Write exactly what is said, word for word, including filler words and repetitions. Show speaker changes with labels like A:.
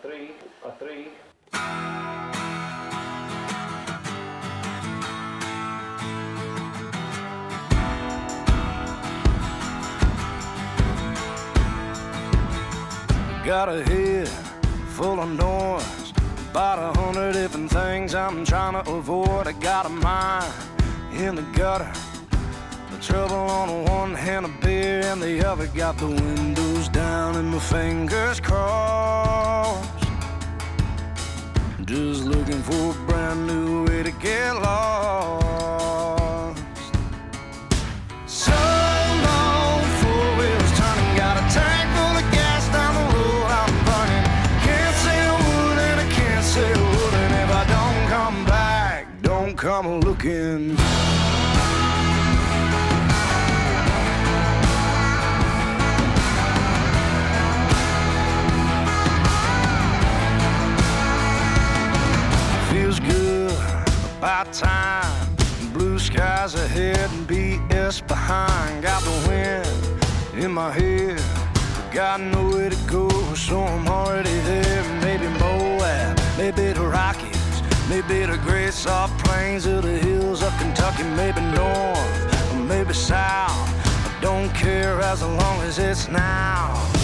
A: three, a three.
B: Got a head full of noise, about a hundred different things I'm trying to avoid. I got a mind in the gutter, the trouble on one hand, a beer and the other. Got the windows down and my fingers crossed, just looking for a brand new way to get lost. So long, four wheels turning, got a tank full of gas down the road I'm burning. Can't say a word and I can't say a word, and if I don't come back, don't come looking. Feels good, about time. Blue skies ahead and B S behind. Got the wind in my head, but got nowhere to go, so I'm already there. Maybe Moab, maybe the Rockies, maybe the great soft plains of the hills of Kentucky. Maybe north, or maybe south, I don't care as long as it's now.